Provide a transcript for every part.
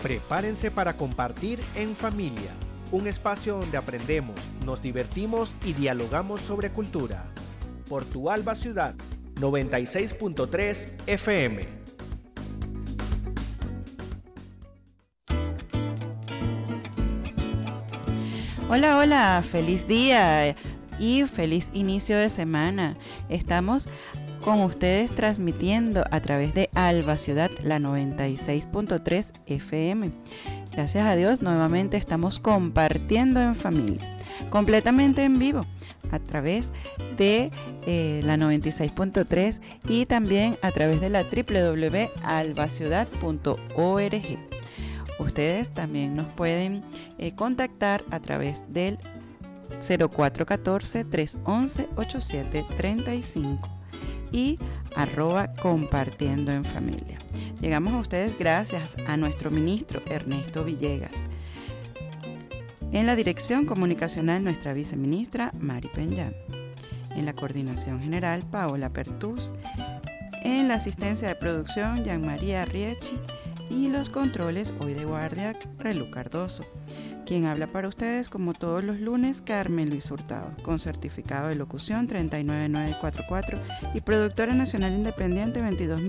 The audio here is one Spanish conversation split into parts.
Prepárense para compartir en familia, un espacio donde aprendemos, nos divertimos y dialogamos sobre cultura. Por tu Alba Ciudad, 96.3 FM. Hola, hola, feliz día y feliz inicio de semana. Estamos con ustedes transmitiendo a través de Alba Ciudad, la 96.3 FM. Gracias a Dios, nuevamente estamos compartiendo en familia, completamente en vivo, a través de la 96.3 y también a través de la www.albaciudad.org. Ustedes también nos pueden contactar a través del 0414-311-8735 y @compartiendo en familia. Llegamos a ustedes gracias a nuestro ministro Ernesto Villegas. En la dirección comunicacional, nuestra viceministra Mari Peña. En la coordinación general, Paola Pertús. En la asistencia de producción, Jean María Riechi. Y los controles, hoy de guardia, Relu Cardoso. Quien habla para ustedes, como todos los lunes, Carmen Luis Hurtado, con certificado de locución 39944 y productora nacional independiente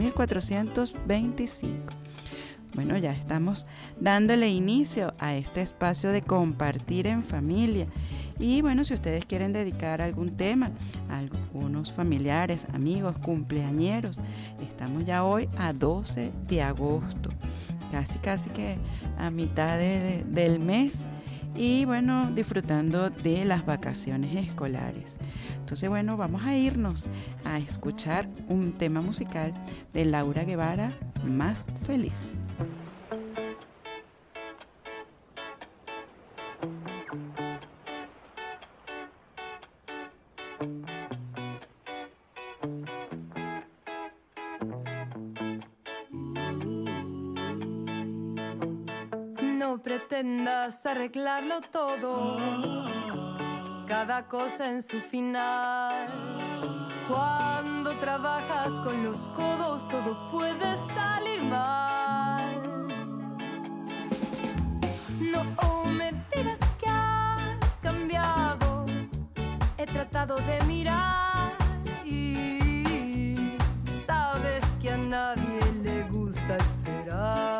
22425. Bueno, ya estamos dándole inicio a este espacio de compartir en familia. Y bueno, si ustedes quieren dedicar algún tema a algunos familiares, amigos, cumpleañeros, estamos ya hoy a 12 de agosto, casi que a mitad del mes, y bueno, disfrutando de las vacaciones escolares. Entonces, bueno, vamos a irnos a escuchar un tema musical de Laura Guevara, Más Feliz. No pretendas arreglarlo todo, cada cosa en su final. Cuando trabajas con los codos, todo puede salir mal. No me digas que has cambiado, he tratado de mirar y sabes que a nadie le gusta esperar.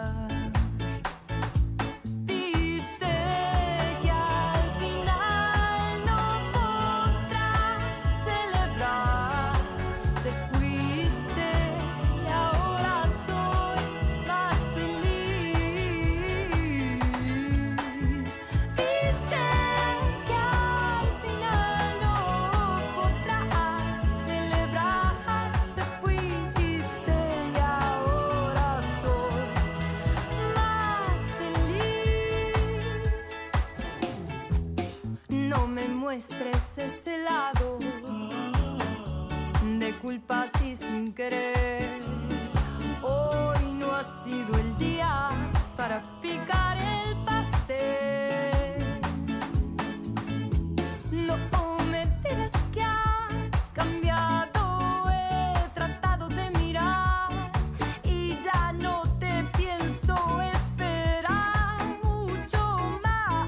Muestres ese lado de culpas y sin querer. Hoy no ha sido el día para picar el pastel. No me digas que has cambiado, he tratado de mirar y ya no te pienso esperar mucho más.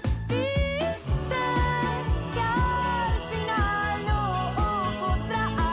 Viste que al final no podrás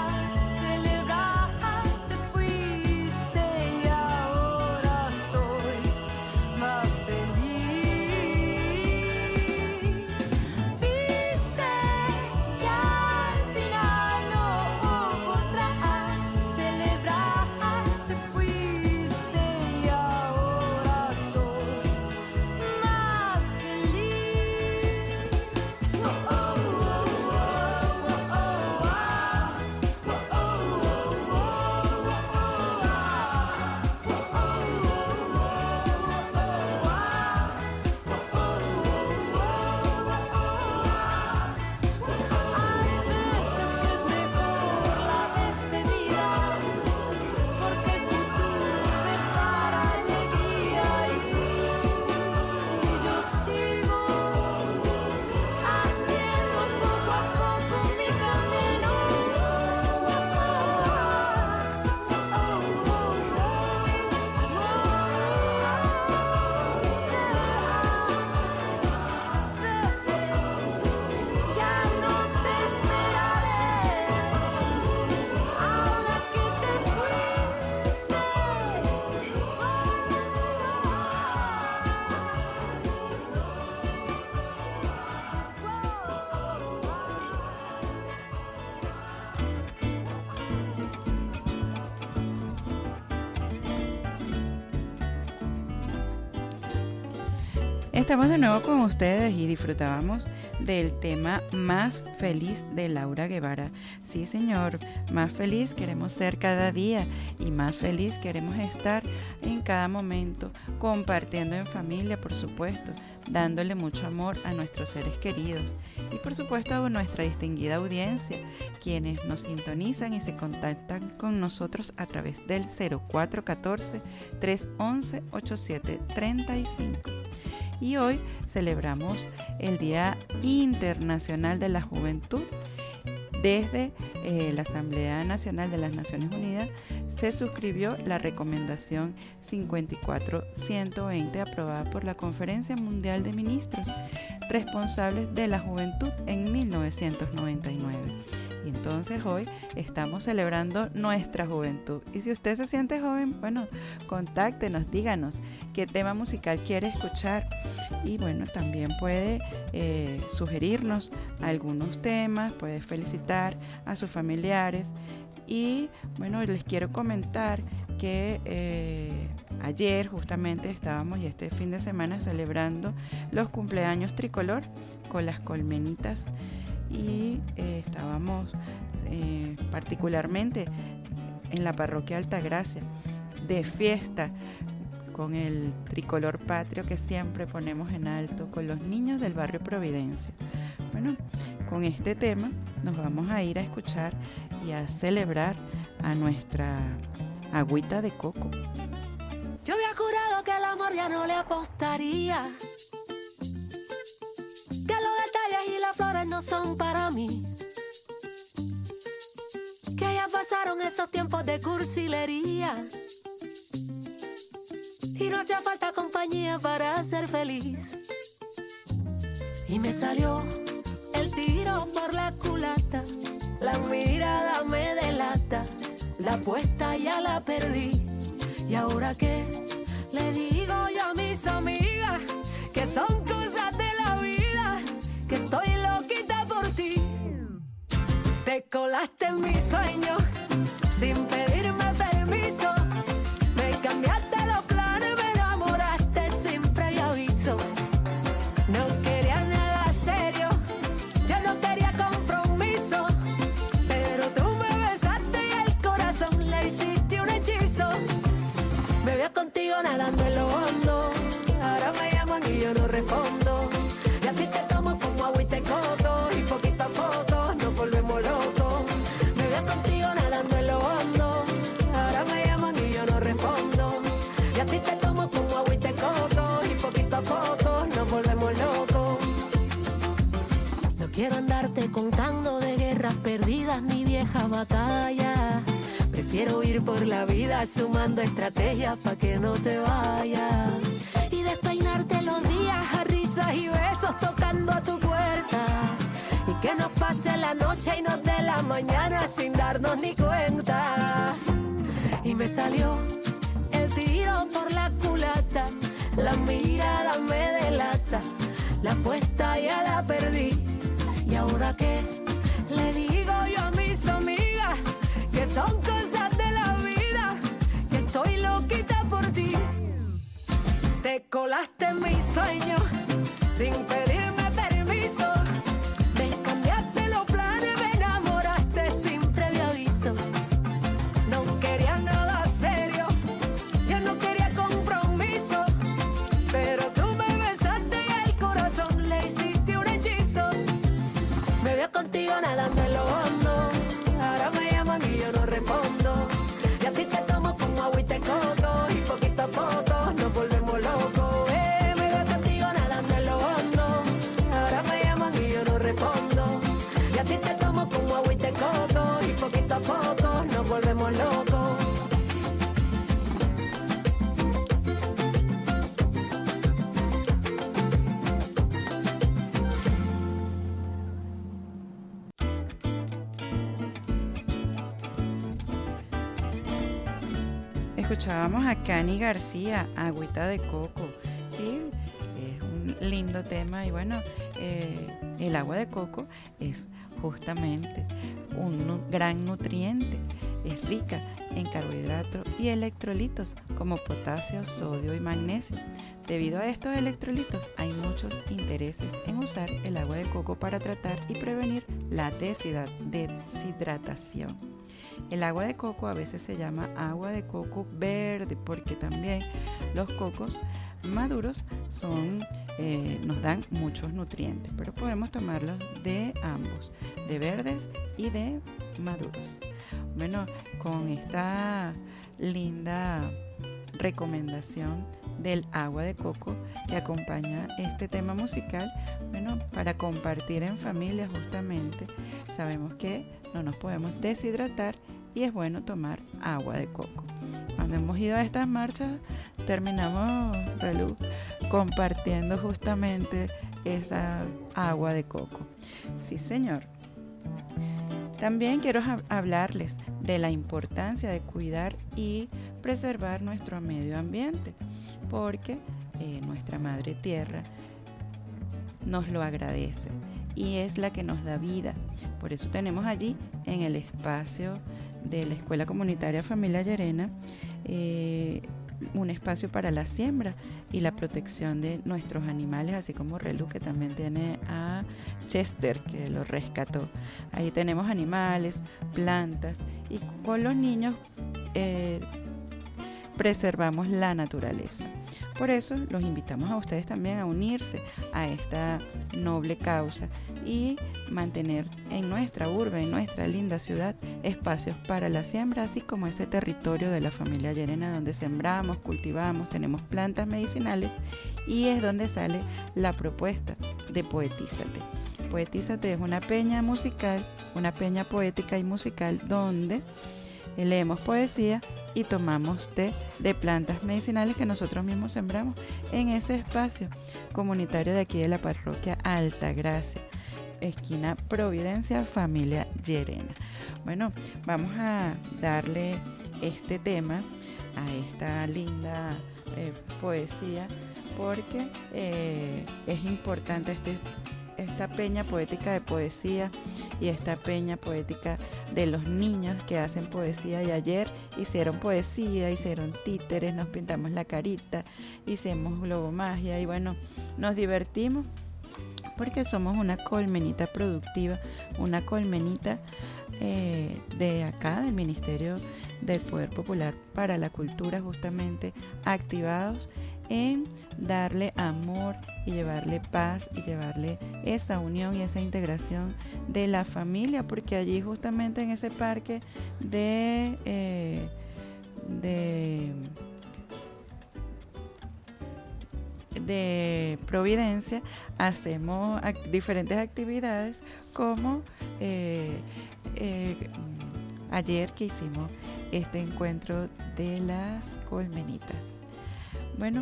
Estamos de nuevo con ustedes y disfrutábamos del tema Más Feliz de Laura Guevara. Sí, señor, más feliz queremos ser cada día y más feliz queremos estar en cada momento, compartiendo en familia, por supuesto, dándole mucho amor a nuestros seres queridos y por supuesto a nuestra distinguida audiencia, quienes nos sintonizan y se contactan con nosotros a través del 0414-311-8735. Y hoy celebramos el Día Internacional de la Juventud. Desde la Asamblea Nacional de las Naciones Unidas se suscribió la recomendación 54-120 aprobada por la Conferencia Mundial de Ministros responsables de la Juventud en 1999. Y entonces hoy estamos celebrando nuestra juventud. Y si usted se siente joven, bueno, contáctenos, díganos qué tema musical quiere escuchar. Y bueno, también puede sugerirnos algunos temas, puede felicitar a sus familiares. Y bueno, les quiero comentar que ayer justamente estábamos y este fin de semana celebrando los cumpleaños tricolor con las colmenitas. Y estábamos particularmente en la parroquia Altagracia de fiesta con el tricolor patrio que siempre ponemos en alto con los niños del barrio Providencia. Bueno, con este tema nos vamos a ir a escuchar y a celebrar a nuestra agüita de coco. Yo había jurado que el amor ya no le apostaría, que los detalles y las flores no son para mí, que ya pasaron esos tiempos de cursilería y no hacía falta compañía para ser feliz. Y me salió el tiro por la culata, la mirada me delata, la apuesta ya la perdí. ¿Y ahora qué le digo yo a mis amigas? Que son cosas de la vida, que estoy loquita por ti. Te colaste en mis sueños sin pedirme permiso, me cambiaste los planes, me enamoraste sin previo aviso. No quería nada serio, yo no quería compromiso, pero tú me besaste y el corazón le hiciste un hechizo. Me veo contigo nadando en lo hondo, ahora me llaman y yo no respondo. Y a ti te tomo como agüita de coco y poquito a poco nos volvemos locos. Me veo contigo nadando en lo hondo, ahora me llaman y yo no respondo. Y a ti te tomo como agüita de coco y poquito a poco nos volvemos locos. No quiero andarte contando de guerras perdidas ni viejas batallas. Prefiero ir por la vida sumando estrategias pa' que no te vayas. Y despeinarte los días a risas y besos tocando a tu puerta. Y que nos pase la noche y nos dé la mañana sin darnos ni cuenta. Y me salió el tiro por la culata, la mirada me delata, la apuesta ya la perdí. ¿Y ahora qué le digo yo a mis amigas? Que son cosas de la vida, que estoy loquita por ti. Te colaste en mis sueños sin pedirme permiso, me cambiaste los planes, me enamoraste sin previo aviso. No quería nada serio, yo no quería compromiso, pero tú me besaste y el corazón le hiciste un hechizo. Me veo contigo nadando en lo hondo, ahora me llaman y yo no respondo. Y a ti te tomo como agüita de coco y poquito a poco nos volvemos locos. Me veo contigo nadando en lo hondo, ahora me llaman y yo no respondo. Y a ti te tomo como agüita de coco y poquito a poco nos volvemos locos. Escuchábamos a Cani García, Agüita de Coco. Sí, es un lindo tema y bueno, el agua de coco es justamente un gran nutriente es rica en carbohidratos y electrolitos como potasio, sodio y magnesio. Debido a estos electrolitos, hay muchos intereses en usar el agua de coco para tratar y prevenir la deshidratación. El agua de coco a veces se llama agua de coco verde porque también los cocos maduros nos dan muchos nutrientes, pero podemos tomarlos de ambos, de verdes y de maduros. Bueno, con esta linda recomendación del agua de coco que acompaña este tema musical, bueno, para compartir en familia justamente, sabemos que no nos podemos deshidratar y es bueno tomar agua de coco. Cuando hemos ido a estas marchas, terminamos, Relu, compartiendo justamente esa agua de coco. Sí, señor. También quiero hablarles de la importancia de cuidar y preservar nuestro medio ambiente, porque nuestra Madre Tierra nos lo agradece y es la que nos da vida. Por eso tenemos allí en el espacio de la Escuela Comunitaria Familia Llerena un espacio para la siembra y la protección de nuestros animales, así como Relu, que también tiene a Chester, que lo rescató. Ahí tenemos animales, plantas, y con los niños preservamos la naturaleza. Por eso los invitamos a ustedes también a unirse a esta noble causa y mantener en nuestra urbe, en nuestra linda ciudad, espacios para la siembra, así como ese territorio de la familia Llerena donde sembramos, cultivamos, tenemos plantas medicinales, y es donde sale la propuesta de Poetízate. Poetízate es una peña musical, una peña poética y musical donde leemos poesía y tomamos té de plantas medicinales que nosotros mismos sembramos en ese espacio comunitario de aquí de la parroquia Altagracia, esquina Providencia, familia Llerena. Bueno, vamos a darle este tema a esta linda poesía porque es importante esta peña poética de poesía y esta peña poética de los niños que hacen poesía, y ayer hicieron poesía, hicieron títeres, nos pintamos la carita, hicimos globomagia y bueno, nos divertimos porque somos una colmenita productiva, una colmenita de acá del Ministerio del Poder Popular para la Cultura, justamente activados en darle amor y llevarle paz y llevarle esa unión y esa integración de la familia, porque allí justamente en ese parque de Providencia hacemos diferentes actividades como ayer que hicimos este encuentro de las colmenitas. Bueno,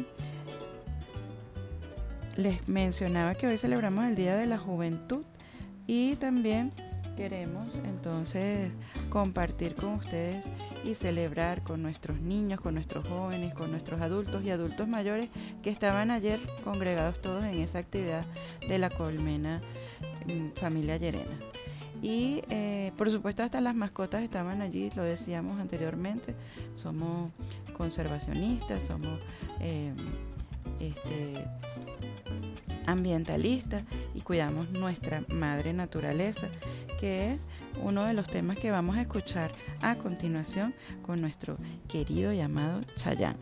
les mencionaba que hoy celebramos el Día de la Juventud y también queremos entonces compartir con ustedes y celebrar con nuestros niños, con nuestros jóvenes, con nuestros adultos y adultos mayores que estaban ayer congregados todos en esa actividad de la colmena familia Llerena. Y por supuesto hasta las mascotas estaban allí, lo decíamos anteriormente, somos conservacionistas, somos ambientalistas y cuidamos nuestra madre naturaleza, que es uno de los temas que vamos a escuchar a continuación con nuestro querido y amado Chayán.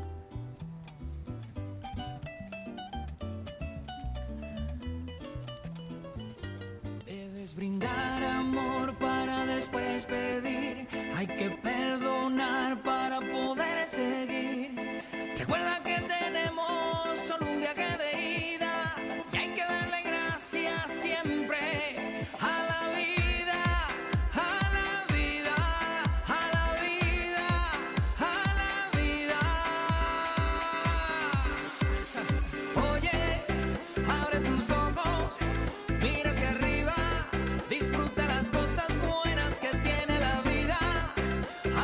Debes brindar amor para después pedir, hay que perdonar para poder seguir. Recuerda que tenemos solo un viaje de ida y hay que darle gracias siempre a la vida, a la vida, a la vida, a la vida. Oye, abre tus ojos, mira hacia arriba, disfruta las cosas buenas que tiene la vida.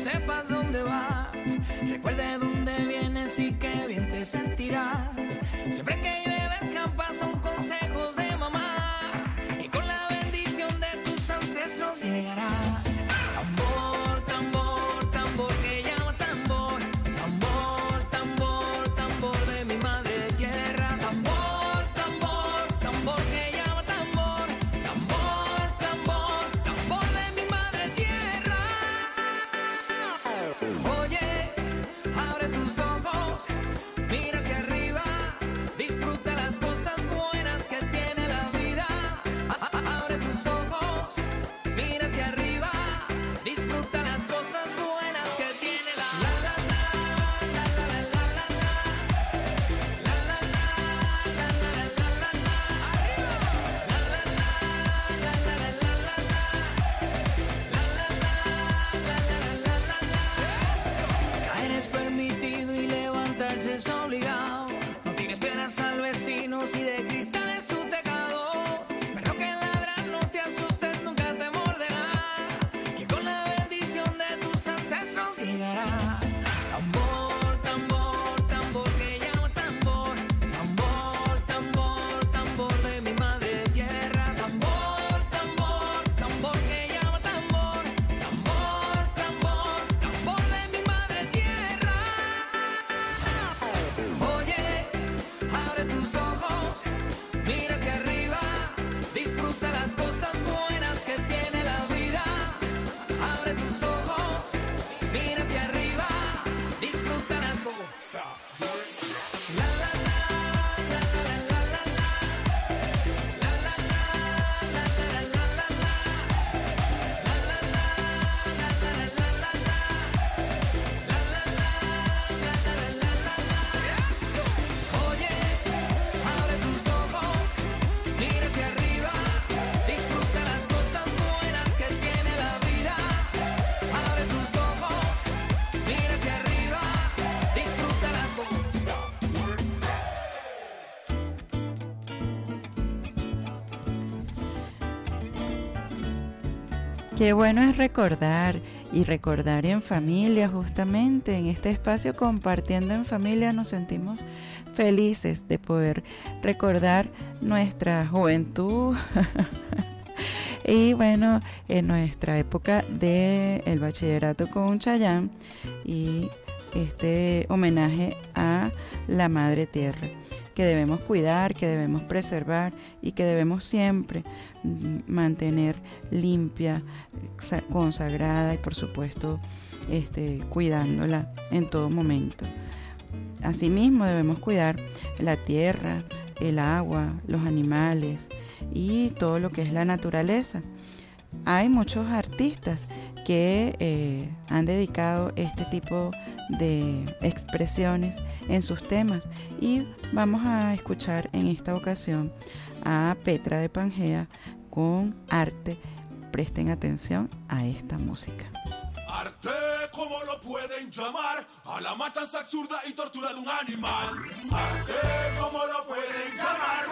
sepas dónde vas, recuerde dónde vienes y qué bien te sentirás. Siempre que llueve escampa son consejos de mamá, y con la bendición de tus ancestros llegarás. Tambor, tambor, tambor que llama tambor. Tambor, tambor, tambor de mi madre tierra. Tambor, tambor, tambor que llama tambor. Tambor, tambor, tambor de mi madre tierra. Oye, abre tus ojos, mira hacia arriba, disfruta las cosas buenas que tiene la vida. Abre tus ojos, mira hacia arriba, disfruta las cosas buenas que tiene la vida. Caer es permitido y levantarse es obligado. No tienes piedras al vecino si de cristal es tu tejado. Pero que ladran, no te asustes, nunca te morderá. Que con la bendición de tus ancestros llegarás. Tambor, tambor, tambor que llama tambor. Tambor, tambor, tambor de mi madre tierra. Tambor, tambor, tambor que llama tambor. Tambor, tambor, tambor de mi madre tierra. Oye, abre tus ojos, mira hacia arriba, disfruta las cosas buenas que tiene la vida. Abre tus ojos, mira hacia arriba, disfruta las cosas. La la la, la la la la la la. La la la, la la la la la la. La la la, la la la la la la. La la la, la la la la la la. Oye, abre tus ojos, mira hacia arriba, disfruta las cosas buenas que tiene la vida. Abre tus ojos, mira hacia arriba, disfruta las cosas. Qué bueno es recordar y recordar en familia, justamente en este espacio compartiendo en familia nos sentimos felices de poder recordar nuestra juventud y bueno, en nuestra época del bachillerato con Chayanne y este homenaje a la Madre Tierra, que debemos cuidar, que debemos preservar y que debemos siempre mantener limpia, consagrada y por supuesto cuidándola en todo momento. Asimismo debemos cuidar la tierra, el agua, los animales y todo lo que es la naturaleza. Hay muchos artistas que han dedicado este tipo de expresiones en sus temas y vamos a escuchar en esta ocasión a Petra de Pangea con Arte. Presten atención a esta música. Arte, como lo pueden llamar, a la matanza absurda y tortura de un animal. Arte, como lo pueden llamar,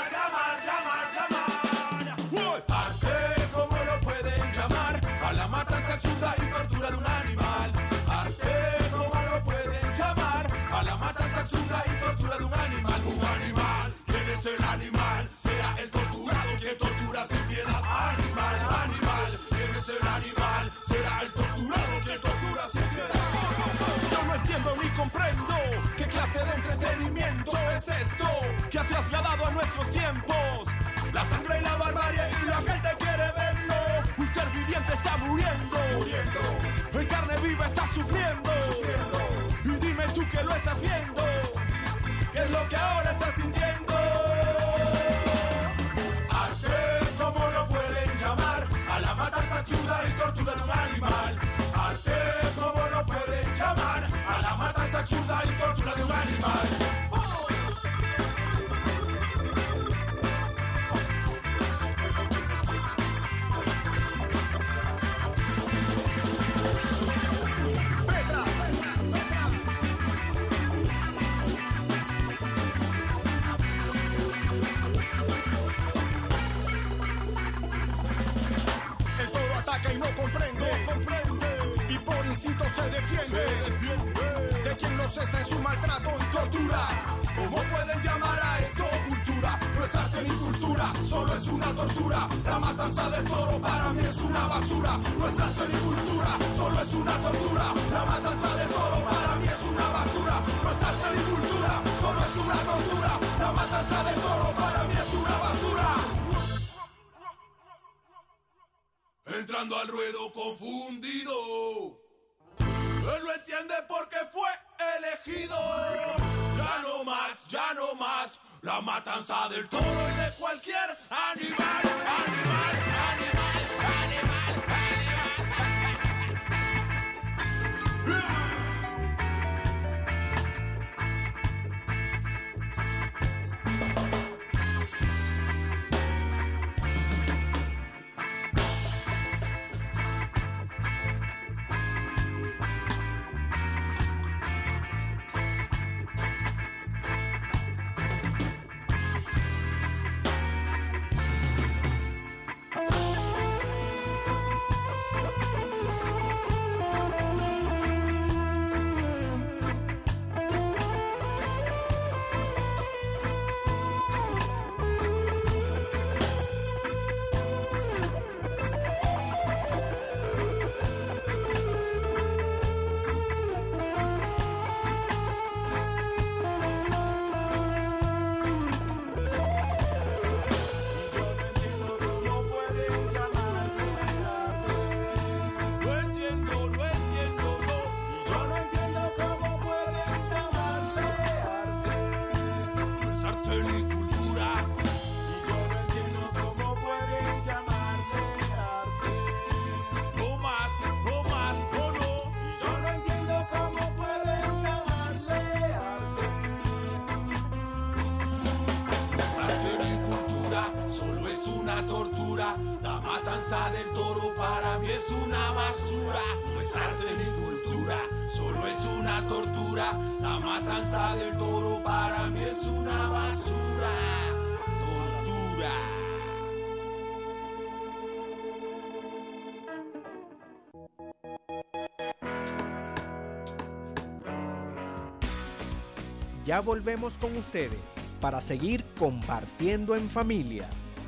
Arte, como lo pueden llamar, a la matanza absurda y tortura de un animal. Arte, como lo pueden llamar, a la matanza absurda y tortura de un animal. Un animal, ¿quién es el animal? Será el torturado quien tortura sin piedad. Animal, animal, ¿quién es el animal? Será el torturado quien tortura sin piedad. Yo no entiendo ni comprendo qué clase de entretenimiento es esto que ha trasladado a nuestros tiempos. La sangre y la barbarie y la gente quiere verlo. Un ser viviente está muriendo. En carne viva está sufriendo. Y dime tú que lo estás viendo, ¿qué es lo que ahora estás sintiendo? Arte, como lo pueden llamar, a la matanza absurda y tortura de un animal. Arte, como lo pueden llamar, a la matanza absurda y tortura de un animal. El toro ataca y no comprende, y por instinto se defiende, de quien no cesa en su maltrato y tortura. ¿Cómo pueden llamar a esto cultura? No es arte ni cultura, solo es una tortura. La matanza del toro para mí es una basura. No es arte ni cultura, solo es una tortura. La matanza del toro para mí es una basura. No es arte ni cultura, solo es una tortura. La matanza del toro para mí es una basura. Entrando al ruedo confundido, él no entiende por qué fue elegido. Ya no más, la matanza del toro y de cualquier animal. Del toro para mí es una basura, no es arte ni cultura, solo es una tortura. La matanza del toro para mí es una basura, tortura. Ya volvemos con ustedes para seguir compartiendo en familia.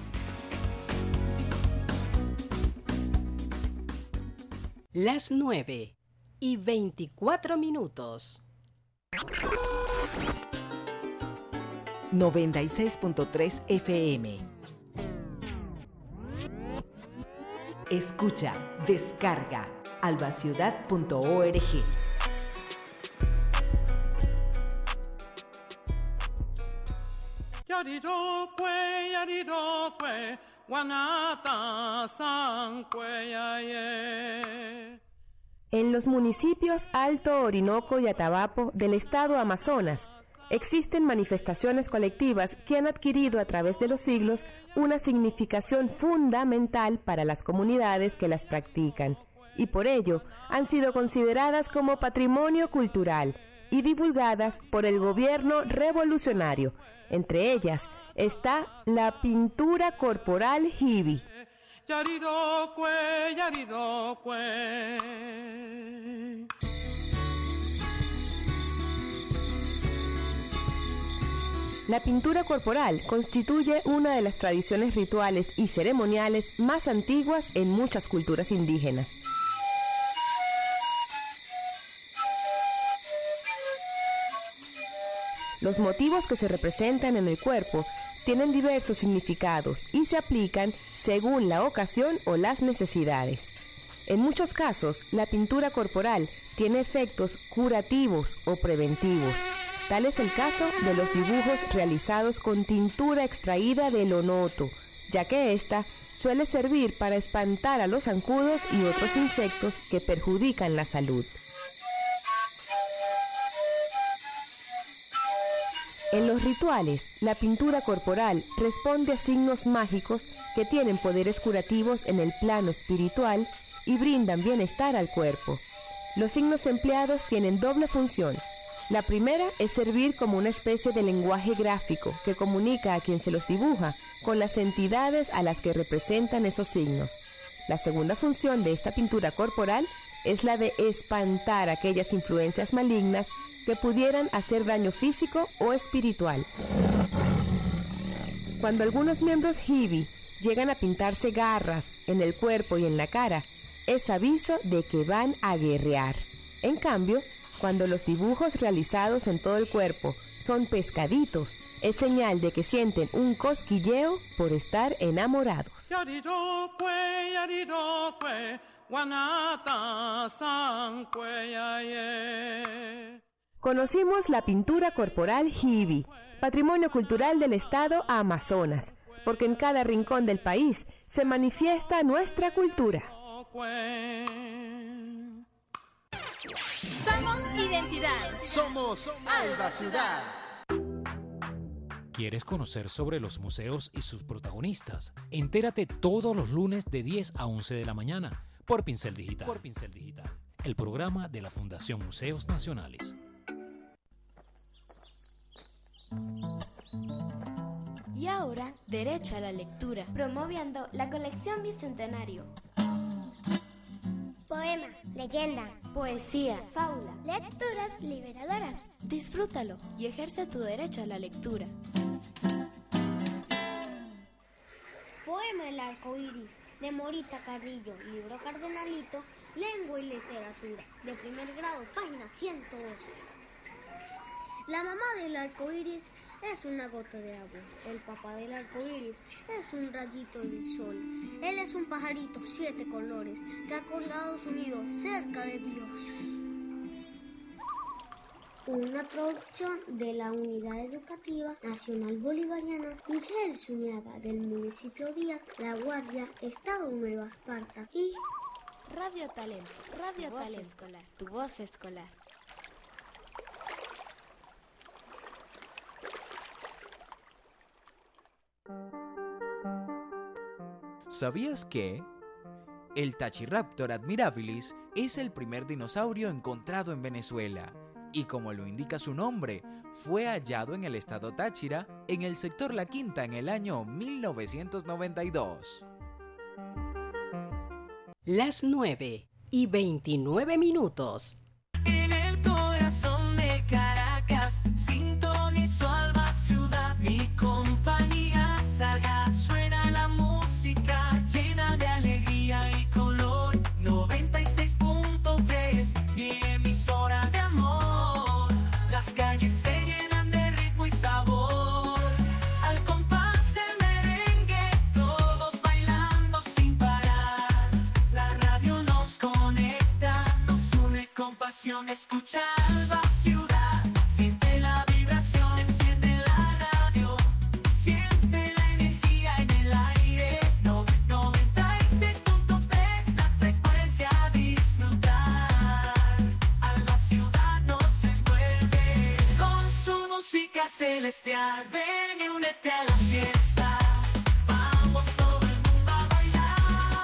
Las 9:24. 96.3 FM. Escucha, descarga, albaciudad.org. Yarirokwe, Guanata, Sancueyaye. En los municipios Alto Orinoco y Atabapo del estado Amazonas existen manifestaciones colectivas que han adquirido a través de los siglos una significación fundamental para las comunidades que las practican y por ello han sido consideradas como patrimonio cultural y divulgadas por el gobierno revolucionario. Entre ellas está la pintura corporal Hibi. Yarirokwe, yarirokwe. La pintura corporal constituye una de las tradiciones rituales y ceremoniales más antiguas en muchas culturas indígenas. Los motivos que se representan en el cuerpo tienen diversos significados y se aplican según la ocasión o las necesidades. En muchos casos, la pintura corporal tiene efectos curativos o preventivos. Tal es el caso de los dibujos realizados con tintura extraída del onoto, ya que ésta suele servir para espantar a los zancudos y otros insectos que perjudican la salud. En los rituales, la pintura corporal responde a signos mágicos que tienen poderes curativos en el plano espiritual y brindan bienestar al cuerpo. Los signos empleados tienen doble función. La primera es servir como una especie de lenguaje gráfico que comunica a quien se los dibuja con las entidades a las que representan esos signos. La segunda función de esta pintura corporal es la de espantar aquellas influencias malignas que pudieran hacer daño físico o espiritual. Cuando algunos miembros hippie llegan a pintarse garras en el cuerpo y en la cara, es aviso de que van a guerrear. En cambio, cuando los dibujos realizados en todo el cuerpo son pescaditos, es señal de que sienten un cosquilleo por estar enamorados. Conocimos la pintura corporal hippie, patrimonio cultural del estado Amazonas, porque en cada rincón del país se manifiesta nuestra cultura. Somos identidad. Somos Alba Ciudad. ¿Quieres conocer sobre los museos y sus protagonistas? Entérate todos los lunes de 10 a 11 de la mañana por Pincel Digital. El programa de la Fundación Museos Nacionales. Y ahora, derecho a la lectura, promoviendo la colección Bicentenario. Poema, leyenda, poesía, fábula, lecturas liberadoras. Disfrútalo y ejerce tu derecho a la lectura. Poema El arco iris, de Morita Carrillo, libro Cardenalito, Lengua y Literatura, de primer grado, página 102. La mamá del arco iris es una gota de agua. El papá del arco iris es un rayito del sol. Él es un pajarito 7 colores que ha colgado su nido cerca de Dios. Una producción de la Unidad Educativa Nacional Bolivariana Miguel Zuniaga del municipio Díaz, La Guardia, Estado Nueva Esparta y Radio Talento, Radio Talento Escolar, tu voz escolar. ¿Sabías que? El Tachiraptor admirabilis es el primer dinosaurio encontrado en Venezuela y, como lo indica su nombre, fue hallado en el estado Táchira, en el sector La Quinta, en el año 1992. Las 9:29. En el corazón de Caracas, sintonizó Alba Ciudad, mi compañía sagaz, suena la música llena de alegría y color. 96.3, mi emisora de amor. Las calles se llenan de ritmo y sabor. Al compás del merengue, todos bailando sin parar. La radio nos conecta, nos une con pasión. Escucha Alba Ciudad, siente la vibración, enciende la radio, siente la energía en el aire. 96.3, la frecuencia a disfrutar. Alba Ciudad nos envuelve con su música celestial. Ven y únete a la fiesta. Vamos todo el mundo a bailar.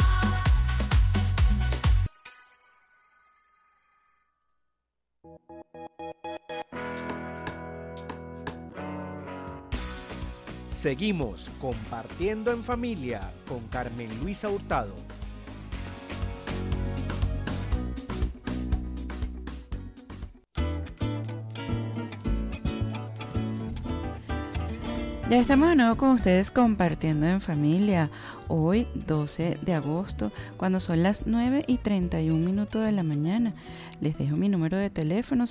Seguimos compartiendo en familia con Carmen Luisa Hurtado. Ya estamos de nuevo con ustedes compartiendo en familia. Hoy 12 de agosto, cuando son las 9:31 de la mañana. Les dejo mi número de teléfono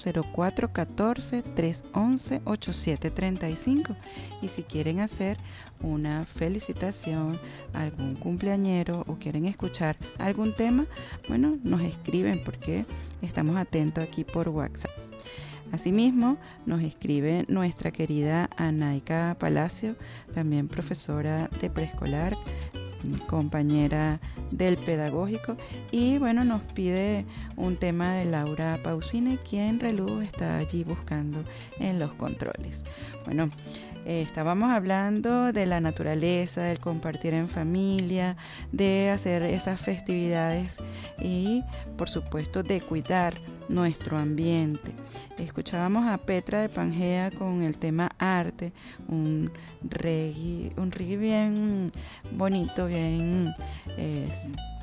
0414-311-8735. Y si quieren hacer una felicitación, algún cumpleañero o quieren escuchar algún tema, bueno, nos escriben porque estamos atentos aquí por WhatsApp. Asimismo, nos escribe nuestra querida Anaika Palacio, también profesora de preescolar, compañera del pedagógico, y bueno, nos pide un tema de Laura Pausini, quien Relú está allí buscando en los controles. Bueno, estábamos hablando de la naturaleza, del compartir en familia, de hacer esas festividades y por supuesto de cuidar nuestro ambiente. Escuchábamos a Petra de Pangea con el tema arte, un reggae bien bonito, bien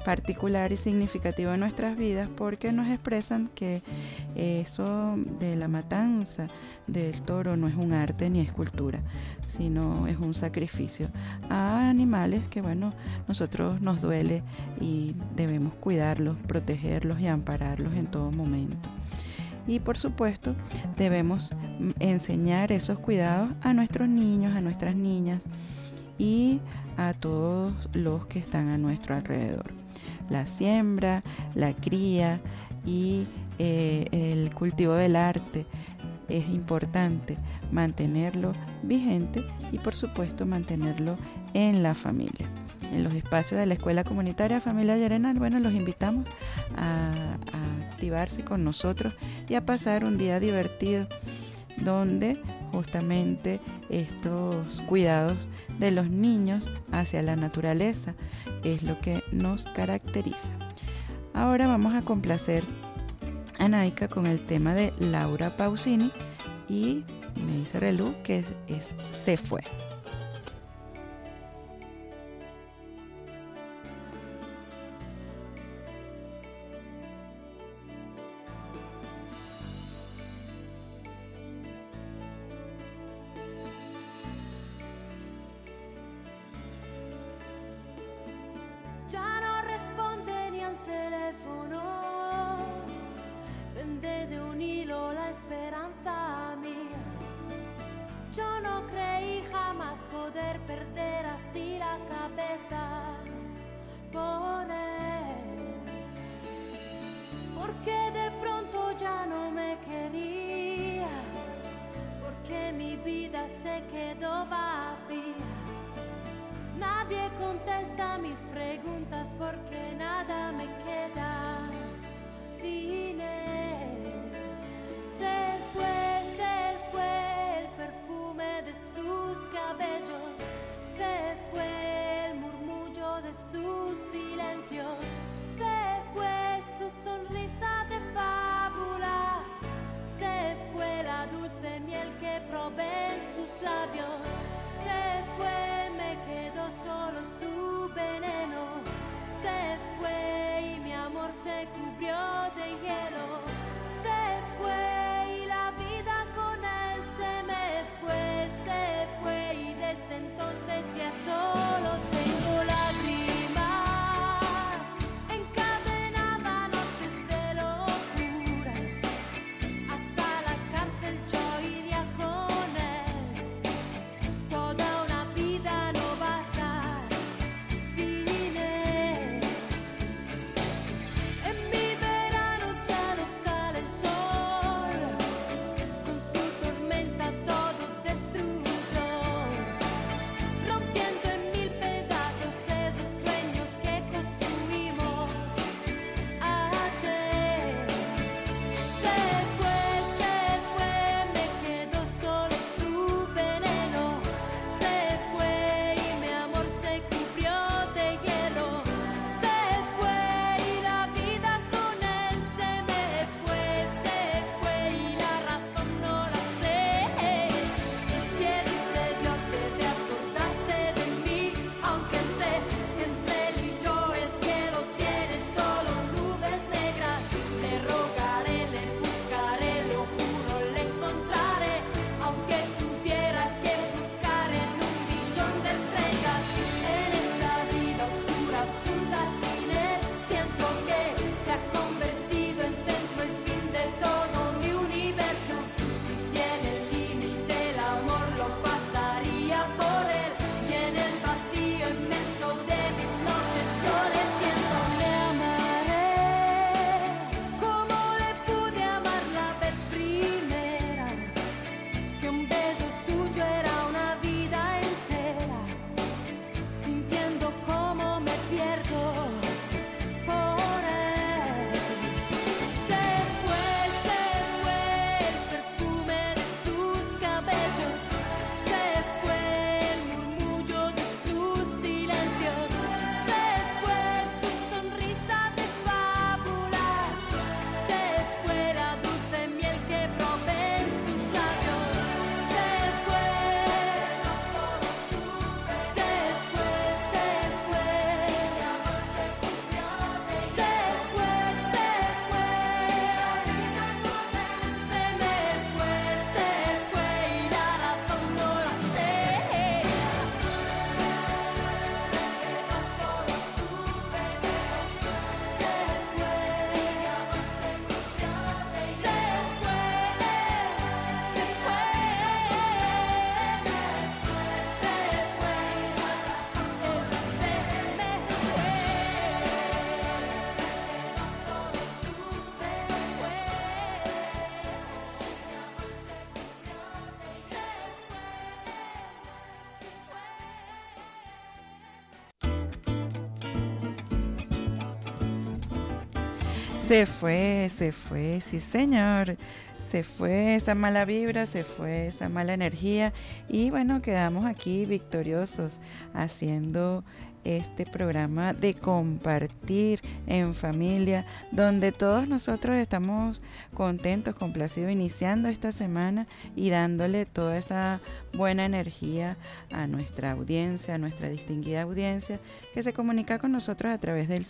particular y significativo en nuestras vidas, porque nos expresan que eso de la matanza del toro no es un arte ni es cultura, sino es un sacrificio a animales que, bueno, nosotros nos duele y debemos cuidarlos, protegerlos y ampararlos en todo momento. Y por supuesto debemos enseñar esos cuidados a nuestros niños, a nuestras niñas y a todos los que están a nuestro alrededor. La siembra, la cría y el cultivo del arte es importante mantenerlo vigente y por supuesto mantenerlo en la familia. En los espacios de la Escuela Comunitaria Familia Yarenal, bueno, los invitamos a activarse con nosotros y a pasar un día divertido donde justamente estos cuidados de los niños hacia la naturaleza es lo que nos caracteriza. Ahora vamos a complacer a Naika con el tema de Laura Pausini y me dice Relú que es Se Fue. Ya no responde ni al teléfono, pende de un hilo la esperanza mía. Yo no creí jamás poder perder así la cabeza por él, porque de pronto ya no me quería, porque mi vida se quedó vacía. Nadie contesta mis preguntas porque nada me queda sin él. Se fue el perfume de sus cabellos, se fue el murmullo de sus silencios, se fue su sonrisa de fábula, se fue la dulce miel que probé en sus labios, se fue, me quedó solo su veneno, se fue y mi amor se cubrió de hielo, se fue y la vida con él se fue y desde entonces ya solo tengo lágrimas encadenadas, noches de locura, hasta la cárcel yo iría con él. Se fue, sí señor. Se fue esa mala vibra, se fue esa mala energía y bueno, quedamos aquí victoriosos haciendo este programa de compartir en familia, donde todos nosotros estamos contentos, complacidos, iniciando esta semana y dándole toda esa buena energía a nuestra audiencia, a nuestra distinguida audiencia, que se comunica con nosotros a través del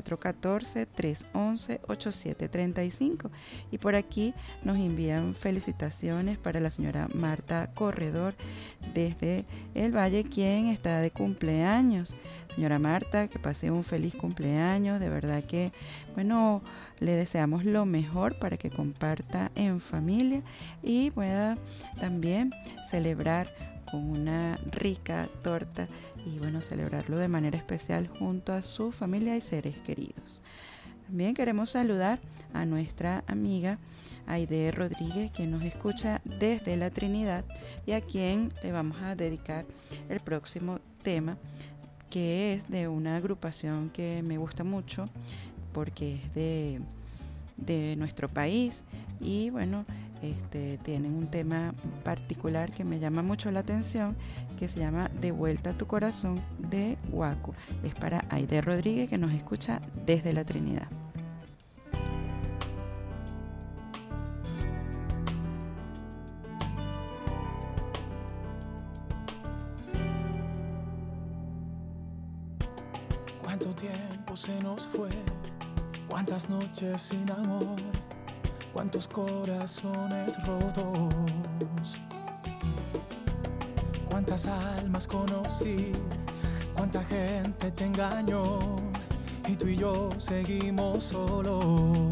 0414-311-8735. Y por aquí nos envían felicitaciones para la señora Marta Corredor desde el Valle, quien está de cumpleaños. Señora Marta, que pase un feliz cumpleaños, de verdad que, bueno, le deseamos lo mejor para que comparta en familia y pueda también celebrar con una rica torta y, bueno, celebrarlo de manera especial junto a su familia y seres queridos. También queremos saludar a nuestra amiga Aide Rodríguez, quien nos escucha desde la Trinidad y a quien le vamos a dedicar el próximo tema, que es de una agrupación que me gusta mucho porque es de nuestro país y bueno, tienen un tema particular que me llama mucho la atención, que se llama De Vuelta a tu Corazón, de Guaco. Es para Aide Rodríguez, que nos escucha desde la Trinidad. ¿Cuánto tiempo se nos fue? ¿Cuántas noches sin amor? ¿Cuántos corazones rotos? ¿Cuántas almas conocí? ¿Cuánta gente te engañó? Y tú y yo seguimos solos.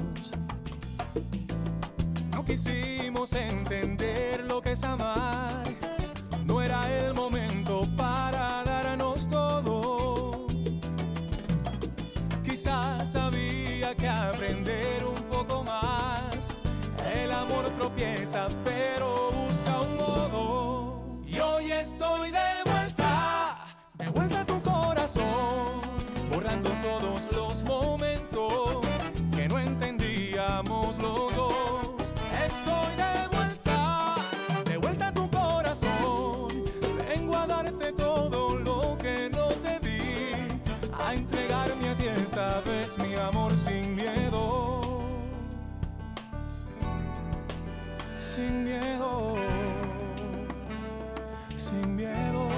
No quisimos entender lo que es amar. No era el momento para darnos todo. Quizás había que aprender un poco más. El amor tropieza, pero busca un modo. Y hoy estoy de vuelta a tu corazón, borrando todos los momentos que no entendíamos los dos. Estoy de vuelta a tu corazón. Vengo a darte todo lo que no te di, a entregarme a ti esta vez, mi amor, sin miedo. Sin miedo. Sin miedo.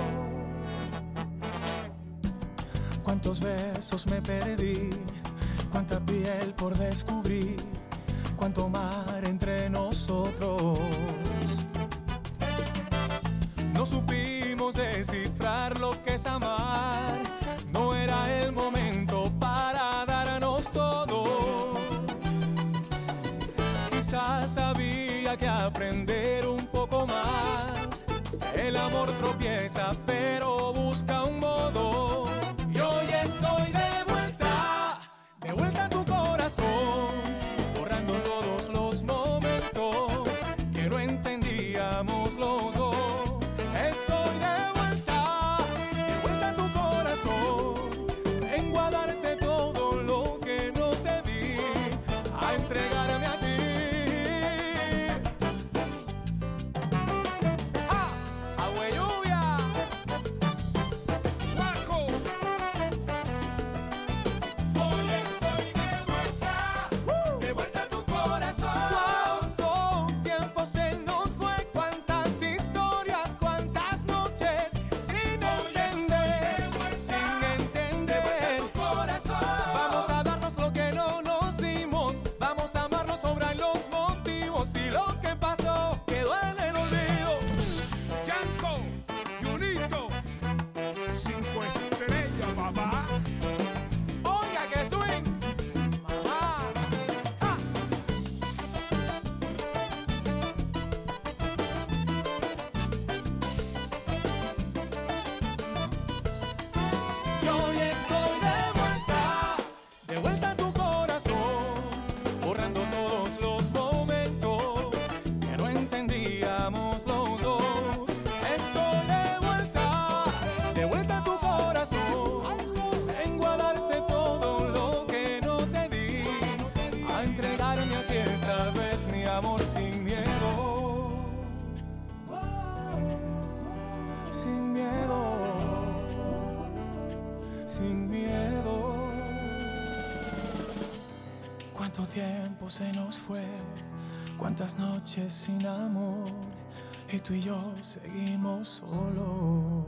Cuántos besos me perdí, cuánta piel por descubrir, cuánto mar entre nosotros. No supimos descifrar lo que es amar. No era el momento para darnos todo. Quizás había que aprender un poco más. El amor tropieza, pero busca un modo. Y hoy estoy de vuelta a tu corazón, borrando todos los momentos que no entendíamos los dos. Estoy de vuelta a tu corazón. Vengo a darte todo lo que no te di, a entregarme a ti. sin miedo, sin miedo. ¿Cuánto tiempo se nos fue? ¿Cuántas noches sin amor? Y tú y yo seguimos solos.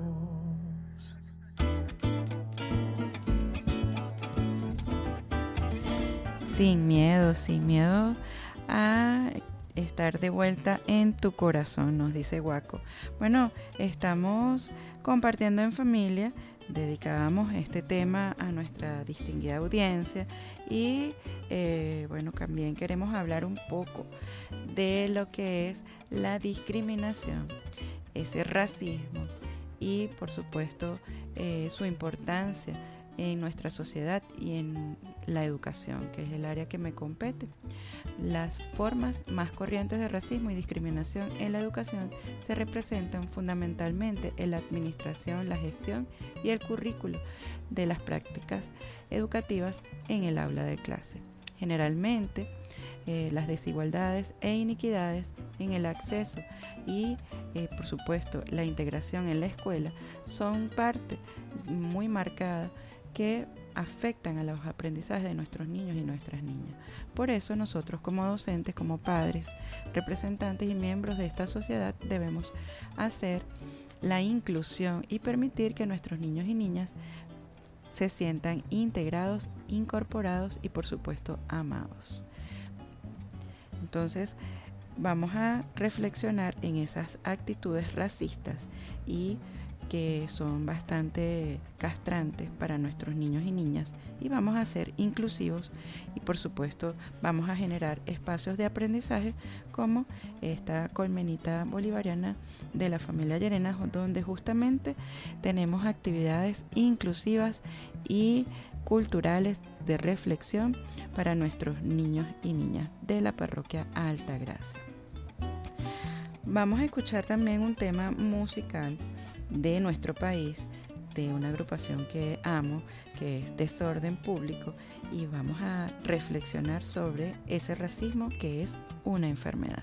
Sin miedo a estar de vuelta en tu corazón, nos dice Guaco. Bueno, estamos compartiendo en familia, dedicábamos este tema a nuestra distinguida audiencia y bueno, también queremos hablar un poco de lo que es la discriminación, ese racismo y por supuesto su importancia en nuestra sociedad y en la educación, que es el área que me compete. Las formas más corrientes de racismo y discriminación en la educación se representan fundamentalmente en la administración, la gestión y el currículo de las prácticas educativas en el aula de clase. Generalmente, las desigualdades e iniquidades en el acceso y, por supuesto, la integración en la escuela son parte muy marcada que afectan a los aprendizajes de nuestros niños y nuestras niñas. Por eso nosotros como docentes, como padres, representantes y miembros de esta sociedad debemos hacer la inclusión y permitir que nuestros niños y niñas se sientan integrados, incorporados y por supuesto amados. Entonces vamos a reflexionar en esas actitudes racistas y que son bastante castrantes para nuestros niños y niñas y vamos a ser inclusivos y por supuesto vamos a generar espacios de aprendizaje como esta colmenita bolivariana de la familia Llerena, donde justamente tenemos actividades inclusivas y culturales de reflexión para nuestros niños y niñas de la parroquia Altagracia. Vamos a escuchar también un tema musical de nuestro país, de una agrupación que amo, que es Desorden Público, y vamos a reflexionar sobre ese racismo que es una enfermedad.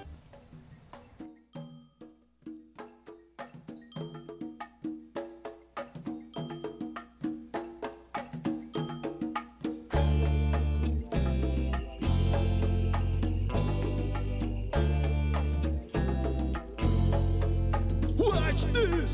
Watch this!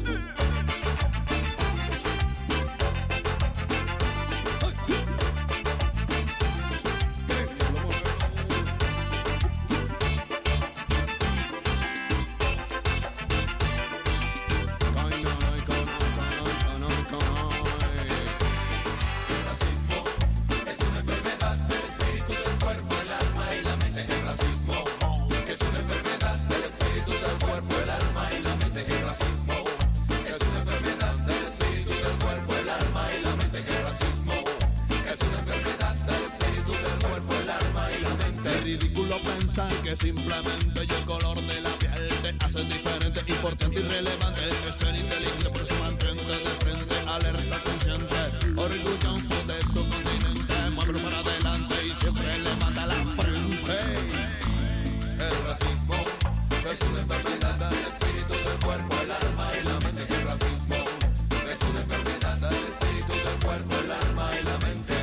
Que simplemente y el color de la piel te hace diferente, importante y relevante. Es ser inteligente, por eso mantente de frente, alerta, consciente, orgulloso de tu continente. Muévelo para adelante y siempre levanta la frente. El racismo es una enfermedad del espíritu, del cuerpo, el alma y la mente. El racismo es una enfermedad del espíritu, del cuerpo, el alma y la mente.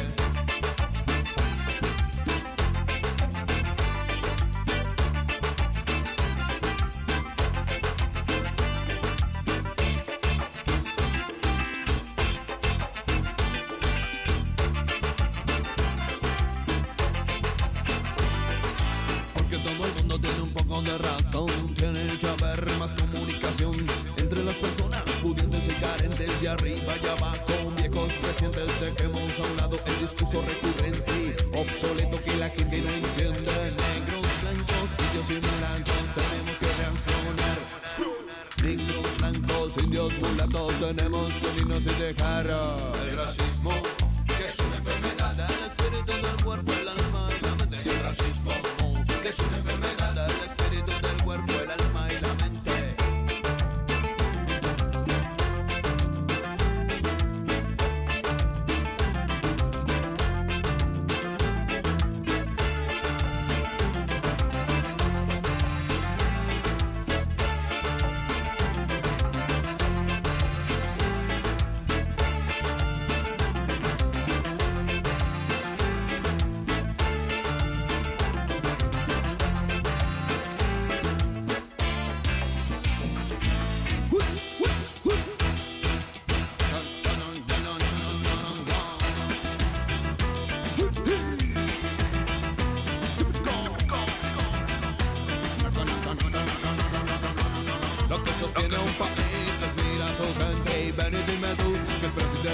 De razón, tiene que haber más comunicación entre las personas pudientes y carentes, de arriba y abajo, viejos recientes. Dejemos a un lado el discurso recurrente, obsoleto que la gente no entiende. Negros, blancos, indios y mulatos, tenemos que reaccionar. Negros, blancos, indios, mulatos, tenemos que unirnos y dejar el racismo, que es una enfermedad del espíritu, del cuerpo, el alma y la mente. El racismo, que es una enfermedad del espíritu, del cuerpo, el alma y la mente.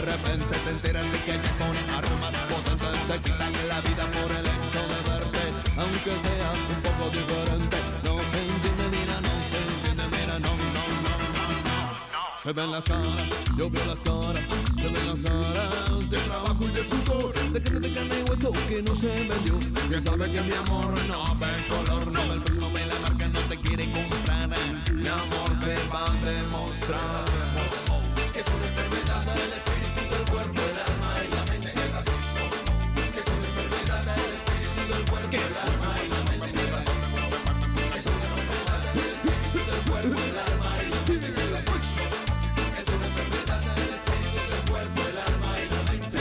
repente te enteras de que ella con armas potentes te quitan la vida por el hecho de verte, aunque sea un poco diferente. No se entiende, mira, no se entiende, mira, no. Se ven las caras, yo veo las caras, se ven las caras de trabajo y de sudor, de gente de carne y hueso que no se vendió. Ya sabe que mi amor no ve el color, no ve el precio, no ve la marca, no te quiere comprar. Mi amor te va a demostrar que es una enfermedad del espíritu, del cuerpo, el alma y la mente. El racismo, que es una enfermedad del espíritu, del cuerpo, el alma y la mente. El racismo, es una enfermedad del espíritu, del cuerpo, el alma y la mente. El racismo es una enfermedad del espíritu, del cuerpo, el alma y la mente.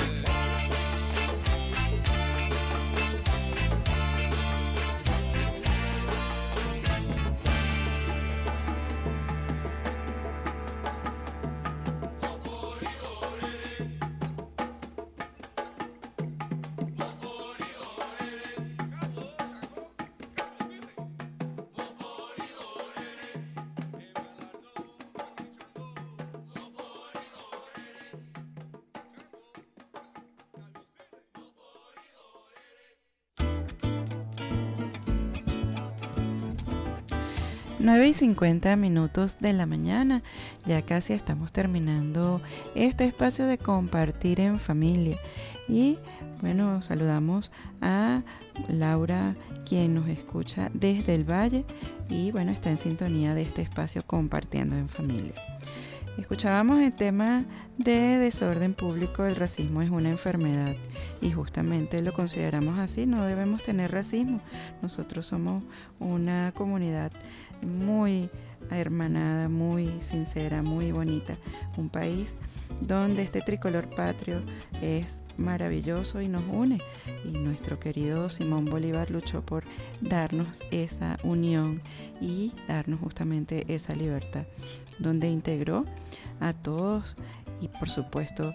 Nueve y 50 minutos de la mañana, ya casi estamos terminando este espacio de compartir en familia. Y bueno, saludamos a Laura, quien nos escucha desde el Valle y bueno, está en sintonía de este espacio compartiendo en familia. Escuchábamos el tema de desorden público, el racismo es una enfermedad y justamente lo consideramos así, no debemos tener racismo. Nosotros somos una comunidad muy hermanada, muy sincera, muy bonita, un país donde este tricolor patrio es maravilloso y nos une, y nuestro querido Simón Bolívar luchó por darnos esa unión y darnos justamente esa libertad, donde integró a todos y por supuesto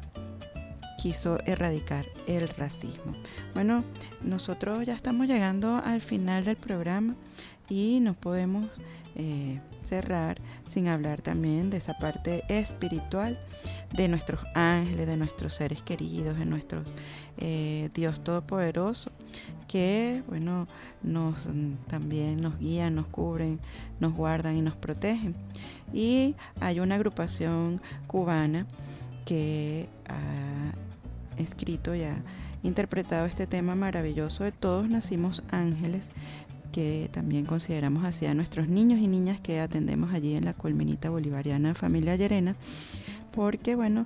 quiso erradicar el racismo. Bueno, nosotros ya estamos llegando al final del programa y no podemos cerrar sin hablar también de esa parte espiritual de nuestros ángeles, de nuestros seres queridos, de nuestro Dios Todopoderoso, que bueno, también nos guían, nos cubren, nos guardan y nos protegen. Y hay una agrupación cubana que ha escrito y ha interpretado este tema maravilloso de Todos Nacimos Ángeles, que también consideramos así a nuestros niños y niñas que atendemos allí en la Colmenita Bolivariana Familia Llerena, porque bueno,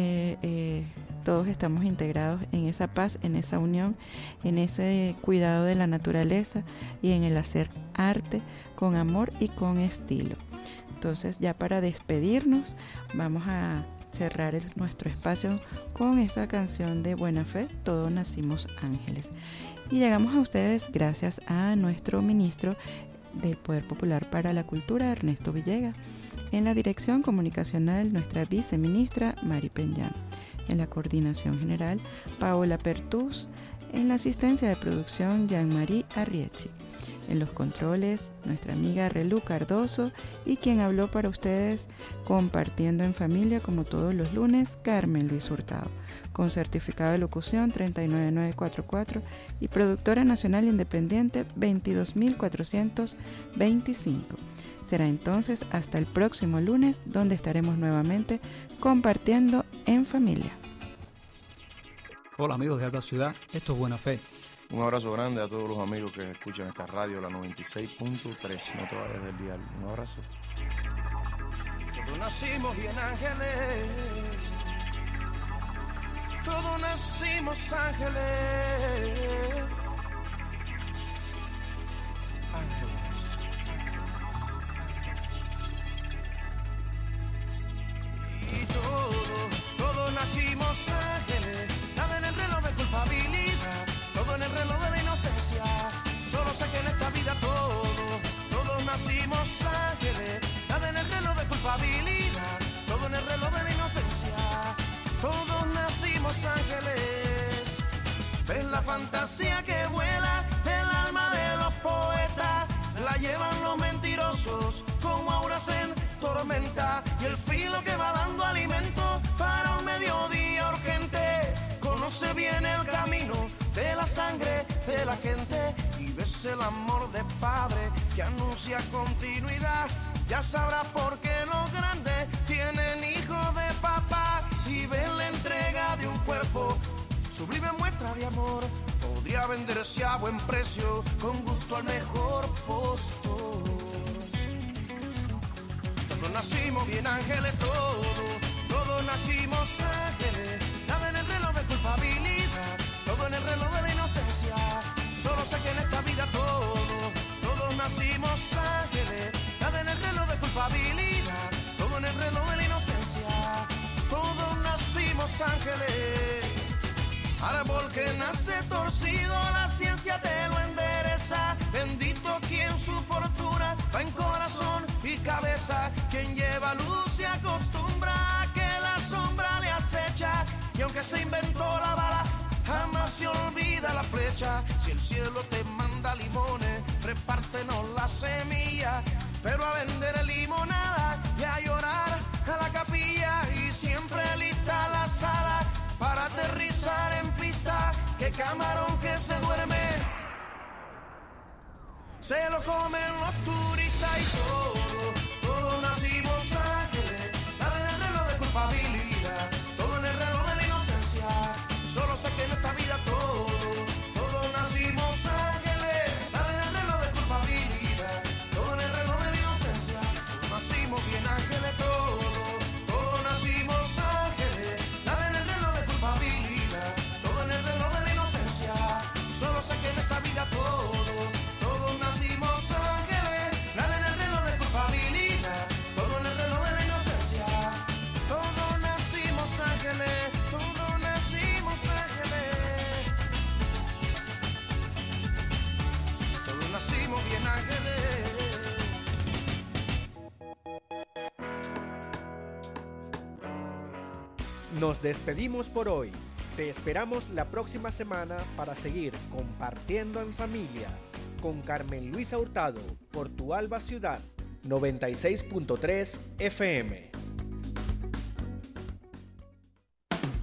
todos estamos integrados en esa paz, en esa unión, en ese cuidado de la naturaleza y en el hacer arte con amor y con estilo. Entonces, ya para despedirnos, vamos a cerrar nuestro espacio con esa canción de Buena Fe, Todos Nacimos Ángeles. Y llegamos a ustedes gracias a nuestro ministro del Poder Popular para la Cultura, Ernesto Villegas. En la dirección comunicacional, nuestra viceministra, Mari Peñán. En la coordinación general, Paola Pertús. En la asistencia de producción, Jean-Marie Arriechi. En los controles, nuestra amiga Relú Cardoso, y quien habló para ustedes compartiendo en familia como todos los lunes, Carmen Luis Hurtado, con certificado de locución 39944 y productora nacional independiente 22425. Será entonces hasta el próximo lunes, donde estaremos nuevamente compartiendo en familia. Hola amigos de Alba Ciudad, esto es Buena Fe. Un abrazo grande a todos los amigos que escuchan esta radio, la 96.3. No te vayas del dial. Un abrazo. Todos nacimos bien ángeles. Todos nacimos ángeles. Y todos nacimos ángeles. Nada en el reloj de culpabilidad. Todo en el reloj de la inocencia. Solo sé que en esta vida todos nacimos ángeles. Nada en el reloj de culpabilidad. Todo en el reloj de la inocencia. Todos nacimos ángeles. Ves la fantasía que vuela, el alma de los poetas. La llevan los mentirosos como auras en tormenta. Y el filo que va dando alimento para un mediodía. sangre de la gente y ves el amor de padre que anuncia continuidad. Ya sabrás por qué los grandes tienen hijos de papá y ven la entrega de un cuerpo, sublime muestra de amor. Podría venderse a buen precio con gusto al mejor postor. Todos nacimos bien ángeles, todos nacimos ángeles. Nada en el reloj de culpabilidad, todo en el reloj de la inocencia. Solo sé que en esta vida todos nacimos ángeles. Nada en el reloj de culpabilidad, todo en el reloj de la inocencia. Todos nacimos ángeles. Árbol que nace torcido, la ciencia te lo endereza. Bendito quien su fortuna va en corazón y cabeza. Quien lleva luz se acostumbra a que la sombra le acecha. Y aunque se inventó la bala, jamás se olvida la flecha. Si el cielo te manda limones, repártenos la semilla. Pero a vender limonada y a llorar a la capilla. Y siempre lista la sala para aterrizar en pista. Que camarón que se duerme se lo comen los turistas. Y todos nacimos ángeles. Nada en el reloj de culpabilidad, todo en el reloj de la inocencia. Solo sé que en esta vida todos nacimos ángeles. Nada en el reloj de culpabilidad, todo en el reloj de la inocencia. Nacimos bien ángeles todos nacimos ángeles. Nada en el reloj de culpabilidad, todo en el reloj de la inocencia. Solo sé que en esta vida todos nacimos ángeles. Nada en el reloj de culpabilidad, todo en el reloj de la inocencia. Todos nacimos ángeles, todos nacimos ángeles. Todos nacimos bien ángeles. Nos despedimos por hoy. Te esperamos la próxima semana para seguir compartiendo en familia con Carmen Luisa Hurtado por Tu Alba Ciudad 96.3 FM.